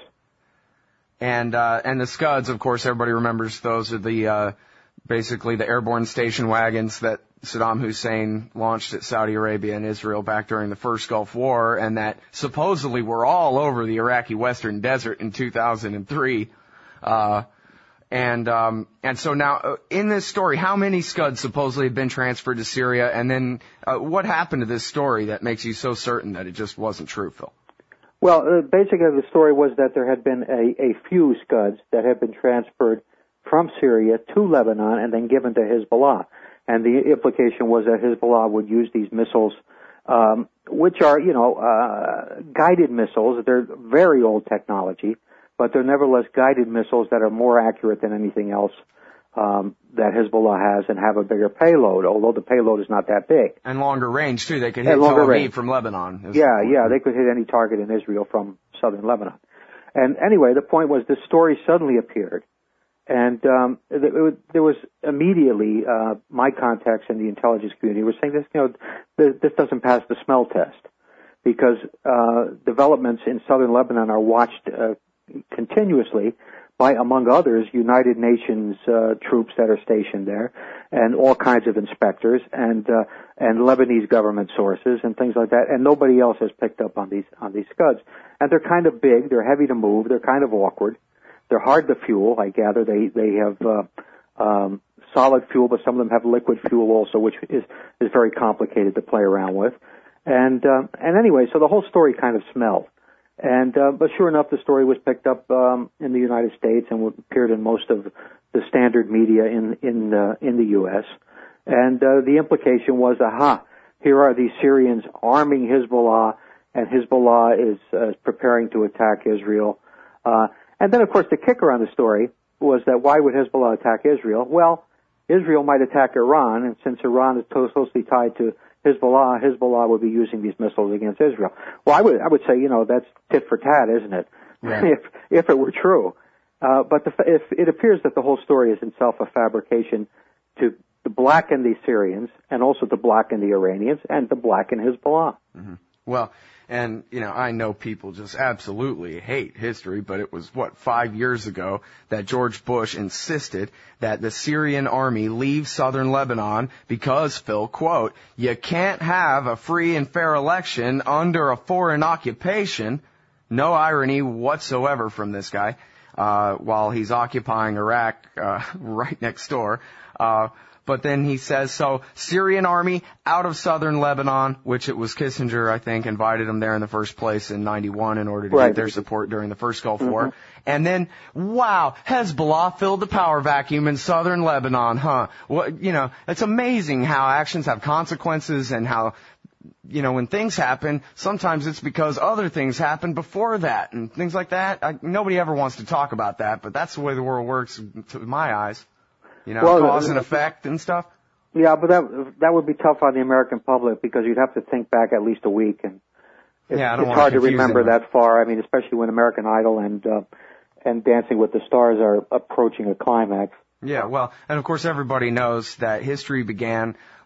And, uh, and the Scuds, of course, everybody remembers those are the, uh, basically the airborne station wagons that Saddam Hussein launched at Saudi Arabia and Israel back during the first Gulf War, and that supposedly were all over the Iraqi Western Desert in two thousand three. Uh, and, um, and so now, uh, in this story, how many Scuds supposedly have been transferred to Syria? And then, uh, what happened to this story that makes you so certain that it just wasn't true, Phil? Well, uh, basically the story was that there had been a, a few Scuds that had been transferred from Syria to Lebanon and then given to Hezbollah. And the implication was that Hezbollah would use these missiles, um, which are, you know, uh, guided missiles. They're very old technology, but they're nevertheless guided missiles that are more accurate than anything else um, that Hezbollah has and have a bigger payload, although the payload is not that big. And longer range, too. They could hit Tel Aviv from Lebanon. Yeah, yeah, they could hit any target in Israel from southern Lebanon. And anyway, the point was this story suddenly appeared. And um, it, it, there was immediately uh, my contacts in the intelligence community were saying this, you know, this, this doesn't pass the smell test because uh, developments in southern Lebanon are watched uh, continuously by, among others, United Nations uh, troops that are stationed there, and all kinds of inspectors, and uh, and Lebanese government sources and things like that. And nobody else has picked up on these on these Scuds. And they're kind of big, they're heavy to move, they're kind of awkward. They're hard to fuel, I gather. They they have uh, um, solid fuel, but some of them have liquid fuel also, which is is very complicated to play around with. And uh, and anyway, so the whole story kind of smelled. And uh, but sure enough, the story was picked up um, in the United States and appeared in most of the standard media in in uh, in the U S. And uh, the implication was, aha, here are these Syrians arming Hezbollah, and Hezbollah is uh, preparing to attack Israel. Uh, And then, of course, the kicker on the story was that why would Hezbollah attack Israel? Well, Israel might attack Iran, and since Iran is closely tied to Hezbollah, Hezbollah would be using these missiles against Israel. Well, I would I would say, you know, that's tit for tat, isn't it? Yeah. if if it were true. Uh, but the, if it appears that the whole story is itself a fabrication to, to blacken the Syrians and also to blacken the Iranians and to blacken Hezbollah. Mm-hmm. Well, and, you know, I know people just absolutely hate history, but it was, what, five years ago that George Bush insisted that the Syrian army leave southern Lebanon because, Phil, quote, you can't have a free and fair election under a foreign occupation. No irony whatsoever from this guy, uh, while he's occupying Iraq, uh, right next door. Uh, But then he says, so Syrian army out of southern Lebanon, which it was Kissinger, I think, invited them there in the first place in ninety-one in order to right. get their support during the first Gulf mm-hmm. War. And then, wow, Hezbollah filled the power vacuum in southern Lebanon, huh? Well, you know, it's amazing how actions have consequences and how, you know, when things happen, sometimes it's because other things happened before that and things like that. I, nobody ever wants to talk about that, but that's the way the world works to my eyes. You know, well, cause and effect and stuff. Yeah, but that that would be tough on the American public because you'd have to think back at least a week, and it's, yeah, I don't it's hard to remember anyone. that far. I mean, especially when American Idol and uh, and Dancing with the Stars are approaching a climax. Yeah, well, and of course everybody knows that history began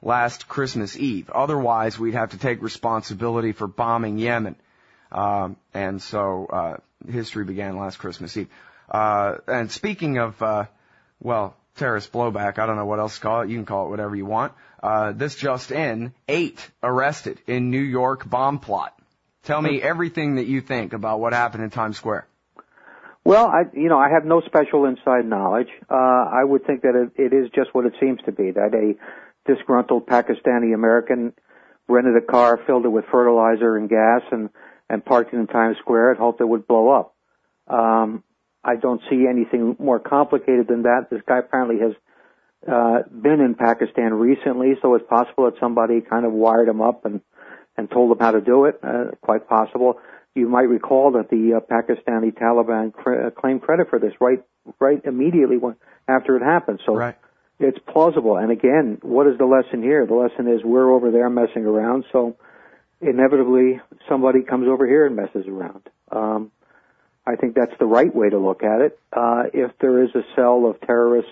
last Christmas Eve. Otherwise, we'd have to take responsibility for bombing Yemen. Um, and so, uh, history began last Christmas Eve. Uh, and speaking of, uh, well, terrorist blowback, I don't know what else to call it. You can call it whatever you want. Uh, this just in, eight arrested in New York bomb plot. Tell me everything that you think about what happened in Times Square. Well, I, you know, I have no special inside knowledge. Uh, I would think that it, it is just what it seems to be, that a disgruntled Pakistani American rented a car, filled it with fertilizer and gas, and, and parked it in Times Square and hoped it would blow up. Um, I don't see anything more complicated than that. This guy apparently has uh, been in Pakistan recently, so it's possible that somebody kind of wired him up and, and told him how to do it. Uh, quite possible. You might recall that the uh, Pakistani Taliban cre- claimed credit for this right right immediately when, after it happened. So right. It's plausible. And again, what is the lesson here? The lesson is we're over there messing around, so inevitably somebody comes over here and messes around. Um, I think that's the right way to look at it. Uh, if there is a cell of terrorists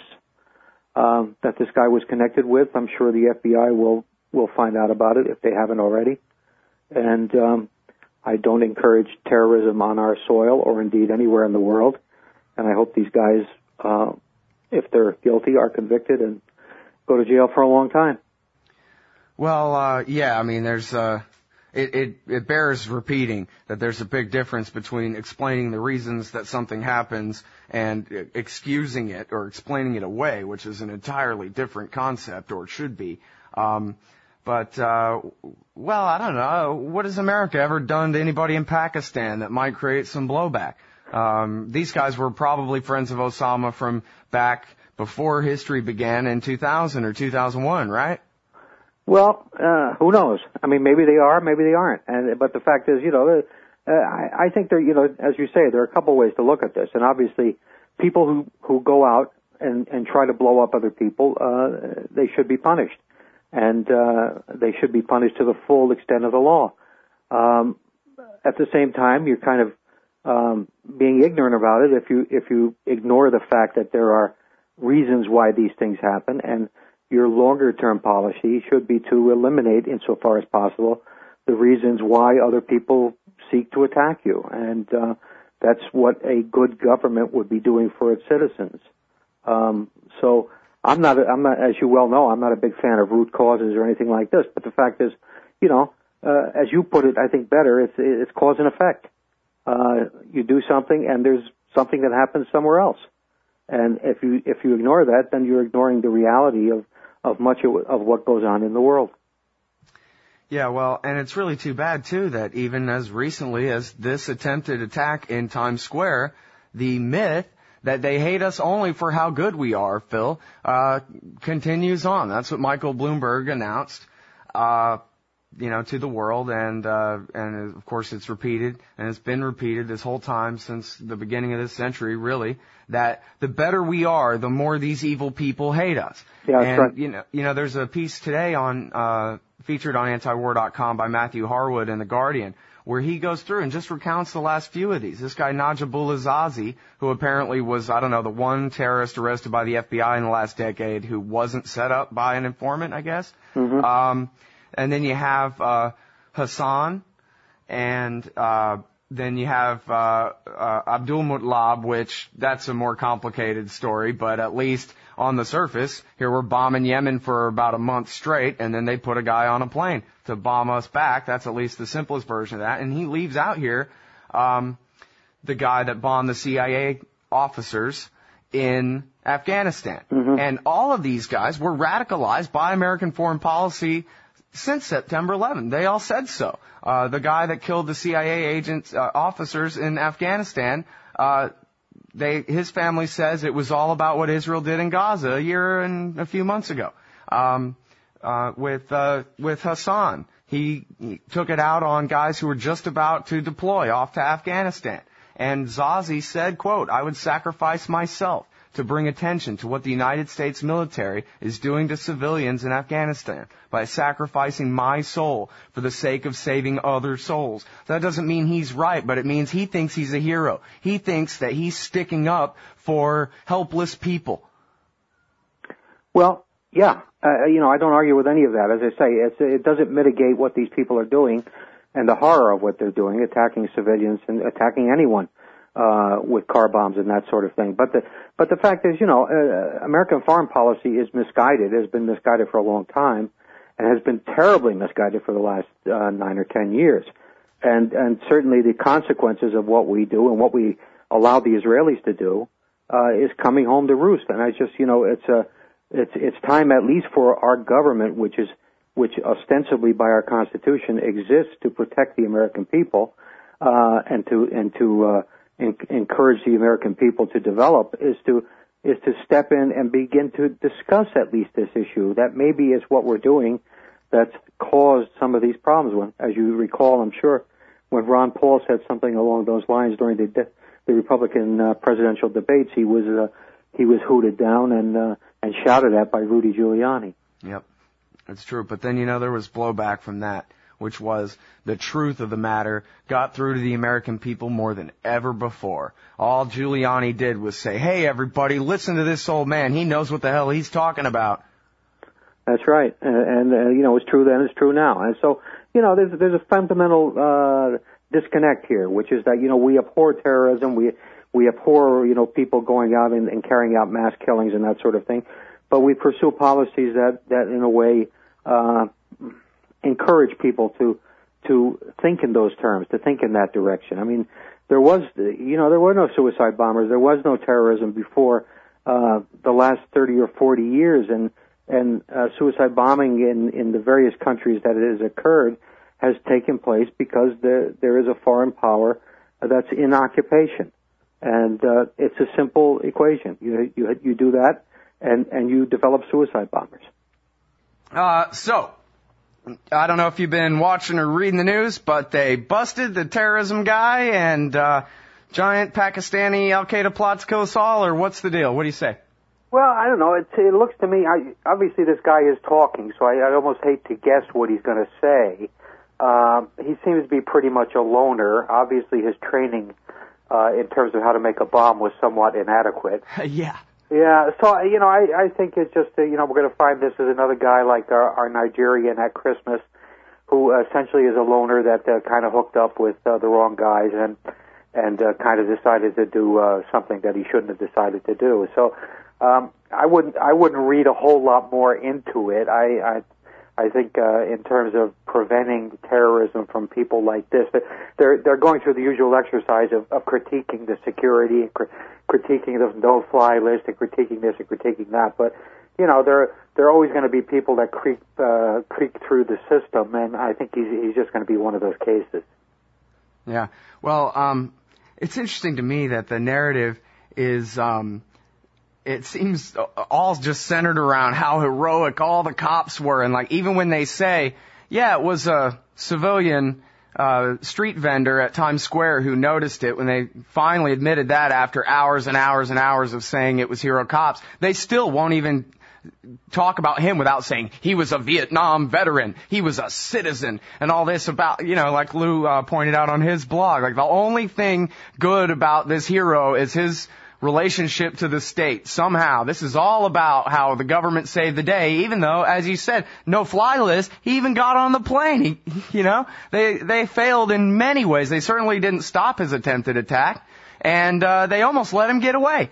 um, that this guy was connected with, I'm sure the F B I will will find out about it if they haven't already. And um, I don't encourage terrorism on our soil or indeed anywhere in the world. And I hope these guys, uh, if they're guilty, are convicted and go to jail for a long time. Well, uh, yeah, I mean, there's, uh, it, it, it bears repeating that there's a big difference between explaining the reasons that something happens and excusing it or explaining it away, which is an entirely different concept, or it should be. Um, But, uh, well, I don't know. What has America ever done to anybody in Pakistan that might create some blowback? Um, these guys were probably friends of Osama from back before history began in two thousand or two thousand one, right? Well, uh, who knows? I mean, maybe they are, maybe they aren't. And, but the fact is, you know, uh, I, I think there, you know, as you say, there are a couple ways to look at this. And obviously, people who, who go out and, and try to blow up other people, uh, they should be punished. And uh, they should be punished to the full extent of the law. Um, at the same time, you're kind of um, being ignorant about it if you if you ignore the fact that there are reasons why these things happen, and your longer-term policy should be to eliminate, insofar as possible, the reasons why other people seek to attack you. And uh, that's what a good government would be doing for its citizens. Um, so. I'm not, I'm not, as you well know, I'm not a big fan of root causes or anything like this, but the fact is, you know, uh, as you put it, I think better, it's, it's cause and effect. Uh, you do something and there's something that happens somewhere else. And if you, if you ignore that, then you're ignoring the reality of, of much of, of what goes on in the world. Yeah, well, and it's really too bad, too, that even as recently as this attempted attack in Times Square, the myth that they hate us only for how good we are, Phil, uh, continues on. That's what Michael Bloomberg announced, uh, you know, to the world, and, uh, and of course it's repeated, and it's been repeated this whole time since the beginning of this century, really, that the better we are, the more these evil people hate us. Yeah, that's and, right. you know, you know, there's a piece today on, uh, featured on antiwar dot com by Matthew Harwood in The Guardian, where he goes through and just recounts the last few of these. This guy, Najibullah Zazi, who apparently was, I don't know, the one terrorist arrested by the F B I in the last decade who wasn't set up by an informant, I guess. Mm-hmm. Um, and then you have, uh, Hassan, and, uh, then you have, uh, uh, Abdul Muttalib, which that's a more complicated story, but at least on the surface, here we're bombing Yemen for about a month straight, and then they put a guy on a plane to bomb us back. That's at least the simplest version of that. And he leaves out here, um, the guy that bombed the C I A officers in Afghanistan. Mm-hmm. And all of these guys were radicalized by American foreign policy since September eleventh. They all said so. Uh, the guy that killed the C I A agents, uh, officers in Afghanistan, uh, they, his family says it was all about what Israel did in Gaza a year and a few months ago. Um, uh, with, uh, with Hassan, he, he took it out on guys who were just about to deploy off to Afghanistan. And Zazi said, quote, "I would sacrifice myself to bring attention to what the United States military is doing to civilians in Afghanistan by sacrificing my soul for the sake of saving other souls." That doesn't mean he's right, but it means he thinks he's a hero. He thinks that he's sticking up for helpless people. Well, Yeah, uh, you know, I don't argue with any of that. As I say, it's, it doesn't mitigate what these people are doing and the horror of what they're doing, attacking civilians and attacking anyone uh, with car bombs and that sort of thing. But the but the fact is, you know, uh, American foreign policy is misguided, has been misguided for a long time, and has been terribly misguided for the last uh, nine or ten years. And and certainly the consequences of what we do and what we allow the Israelis to do uh, is coming home to roost. And I just, you know, it's a it's it's time at least for our government, which is which ostensibly by our Constitution exists to protect the American people uh, and to and to uh, in, encourage the American people to develop, is to is to step in and begin to discuss at least this issue. That maybe is what we're doing that's caused some of these problems. When, as you recall, I'm sure, when Ron Paul said something along those lines during the de- the Republican uh, presidential debates, he was uh, he was hooted down and uh, and shouted at by Rudy Giuliani. Yep, that's true. But then, you know, there was blowback from that, which was the truth of the matter got through to the American people more than ever before. All Giuliani did was say, hey, everybody, listen to this old man. He knows what the hell he's talking about. That's right. And, and uh, you know, it's true then, it's true now. And so, you know, there's, there's a fundamental uh, disconnect here, which is that, you know, we abhor terrorism. We we abhor, you know, people going out and, and carrying out mass killings and that sort of thing. But we pursue policies that, that in a way, uh, encourage people to to think in those terms, to think in that direction. I mean, there was, you know, there were no suicide bombers, there was no terrorism before uh, the last thirty or forty years, and and uh, suicide bombing in in the various countries that it has occurred has taken place because there there is a foreign power that's in occupation, and uh, it's a simple equation. You you you do that, and and you develop suicide bombers. Uh, so. I don't know if you've been watching or reading the news, but they busted the terrorism guy and uh, giant Pakistani Al-Qaeda plots kill us all, or what's the deal? What do you say? Well, I don't know. It, it looks to me, I, obviously this guy is talking, so I, I almost hate to guess what he's going to say. Uh, he seems to be pretty much a loner. Obviously his training uh, in terms of how to make a bomb was somewhat inadequate. Yeah. Yeah, so, you know, I, I think it's just, uh, you know, we're going to find this as another guy like our, our Nigerian at Christmas, who essentially is a loner that uh, kind of hooked up with uh, the wrong guys and and uh, kind of decided to do uh, something that he shouldn't have decided to do. So um, I wouldn't I wouldn't read a whole lot more into it. I I, I think uh, in terms of preventing terrorism from people like this, they're they're going through the usual exercise of, of critiquing the security, cr- critiquing the no-fly list, and critiquing this and critiquing that. But you know, there there are always going to be people that creep uh, creep through the system, and I think he's he's just going to be one of those cases. Yeah. Well, um, it's interesting to me that the narrative is. Um, It seems all just centered around how heroic all the cops were. And, like, even when they say, yeah, it was a civilian uh street vendor at Times Square who noticed it, when they finally admitted that after hours and hours and hours of saying it was hero cops, they still won't even talk about him without saying he was a Vietnam veteran, he was a citizen, and all this about, you know, like Lou uh, pointed out on his blog. Like, the only thing good about this hero is his relationship to the state. Somehow, this is all about how the government saved the day, even though, as you said, no fly list, he even got on the plane. He, you know, they, they failed in many ways. They certainly didn't stop his attempted attack, and, uh, they almost let him get away.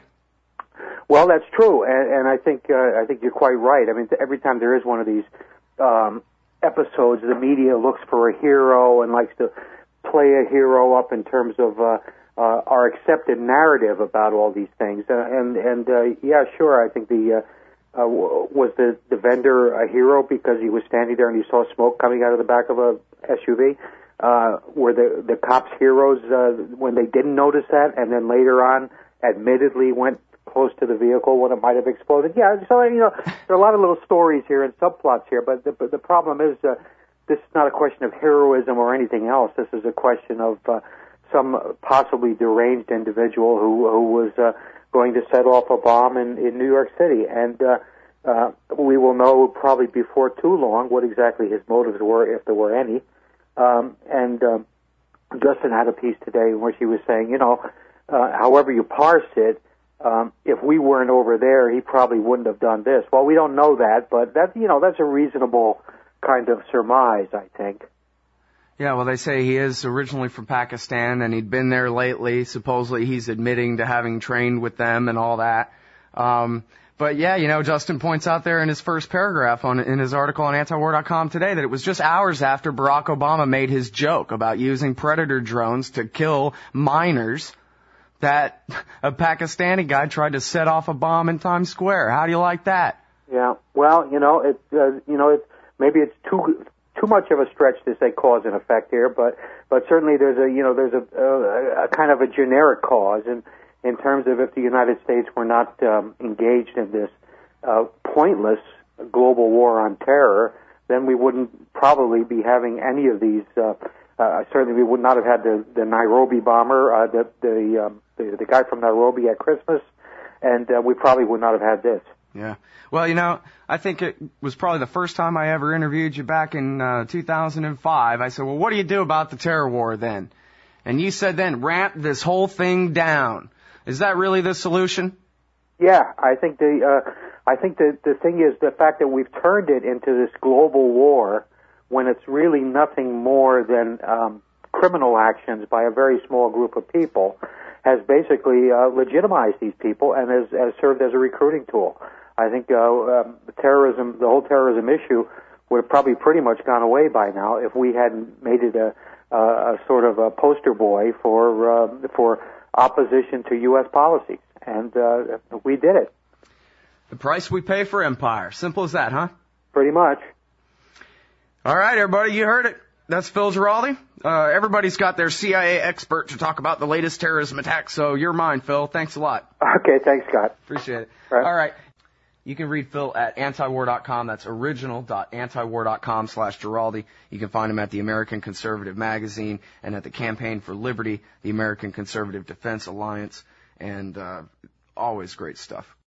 Well, that's true, and, and I think, uh, I think you're quite right. I mean, every time there is one of these, um, episodes, the media looks for a hero and likes to play a hero up in terms of, uh, Uh, our accepted narrative about all these things, uh, and and uh, yeah, sure. I think the uh, uh, was the the vendor a hero because he was standing there and he saw smoke coming out of the back of a S U V. Uh, were the the cops heroes uh, when they didn't notice that, and then later on, admittedly went close to the vehicle when it might have exploded? Yeah. So you know, there are a lot of little stories here and subplots here, but the, but the problem is uh, this is not a question of heroism or anything else. This is a question of uh, some possibly deranged individual who, who was uh, going to set off a bomb in, in New York City. And uh, uh, we will know probably before too long what exactly his motives were, if there were any. Um, and uh, Justin had a piece today in which he was saying, you know, uh, however you parse it, um, if we weren't over there, he probably wouldn't have done this. Well, we don't know that, but that, you know, that's a reasonable kind of surmise, I think. Yeah, well, they say he is originally from Pakistan, and he'd been there lately. Supposedly he's admitting to having trained with them and all that. Um, but yeah, you know, Justin points out there in his first paragraph on in his article on anti war dot com today that it was just hours after Barack Obama made his joke about using Predator drones to kill minors that a Pakistani guy tried to set off a bomb in Times Square. How do you like that? Yeah, well, you know, it, uh, you know, it, maybe it's too too much of a stretch to say cause and effect here, but but certainly there's a you know there's a, a, a kind of a generic cause in in terms of if the United States were not um, engaged in this uh, pointless global war on terror, then we wouldn't probably be having any of these. Uh, uh, certainly, we would not have had the, the Nairobi bomber, uh, the the, um, the the guy from Nairobi at Christmas, and uh, we probably would not have had this. Yeah. Well, you know, I think it was probably the first time I ever interviewed you back in uh, two thousand five. I said, well, what do you do about the terror war then? And you said then, ramp this whole thing down. Is that really the solution? Yeah, I think the uh, I think the the thing is the fact that we've turned it into this global war when it's really nothing more than um, criminal actions by a very small group of people has basically uh, legitimized these people and has, has served as a recruiting tool. I think uh, um, the terrorism, the whole terrorism issue, would have probably pretty much gone away by now if we hadn't made it a, a, a sort of a poster boy for uh, for opposition to U S policies, and uh, we did it. The price we pay for empire. Simple as that, huh? Pretty much. All right, everybody, you heard it. That's Phil Giraldi. Uh, everybody's got their C I A expert to talk about the latest terrorism attack, so you're mine, Phil. Thanks a lot. Okay, thanks, Scott. Appreciate it. Right. All right. You can read Phil at anti war dot com. That's original dot anti war dot com slash Giraldi. You can find him at the American Conservative Magazine and at the Campaign for Liberty, the American Conservative Defense Alliance, and uh, always great stuff.